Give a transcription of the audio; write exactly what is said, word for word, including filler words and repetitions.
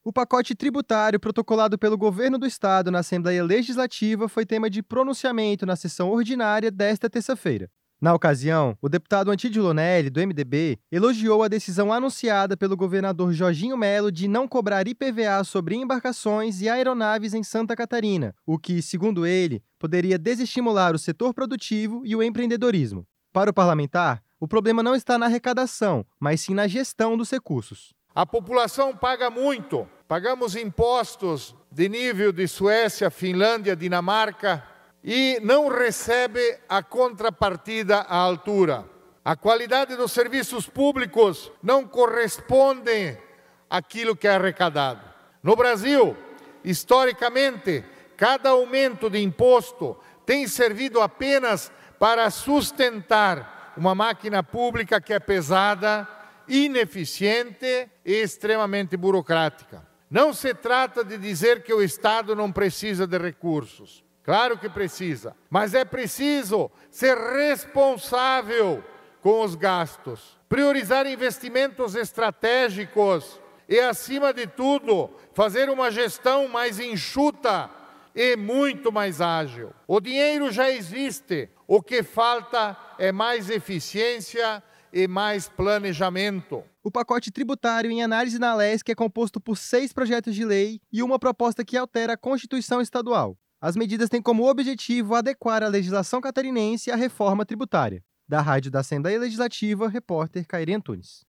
O pacote tributário protocolado pelo governo do estado na Assembleia Legislativa foi tema de pronunciamento na sessão ordinária desta terça-feira. Na ocasião, o deputado Antídio Lonelli, do M D B, elogiou a decisão anunciada pelo governador Jorginho Melo de não cobrar I P V A sobre embarcações e aeronaves em Santa Catarina, o que, segundo ele, poderia desestimular o setor produtivo e o empreendedorismo. Para o parlamentar, o problema não está na arrecadação, mas sim na gestão dos recursos. A população paga muito. Pagamos impostos de nível de Suécia, Finlândia, Dinamarca e não recebe a contrapartida à altura. A qualidade dos serviços públicos não corresponde àquilo que é arrecadado. No Brasil, historicamente, cada aumento de imposto tem servido apenas para sustentar uma máquina pública que é pesada, ineficiente e extremamente burocrática. Não se trata de dizer que o Estado não precisa de recursos. Claro que precisa, mas é preciso ser responsável com os gastos, priorizar investimentos estratégicos e, acima de tudo, fazer uma gestão mais enxuta e muito mais ágil. O dinheiro já existe, o que falta é mais eficiência e mais planejamento. O pacote tributário em análise na Alesc é composto por seis projetos de lei e uma proposta que altera a Constituição Estadual. As medidas têm como objetivo adequar a legislação catarinense à reforma tributária. Da Rádio da Assembleia Legislativa, repórter Caire Antunes.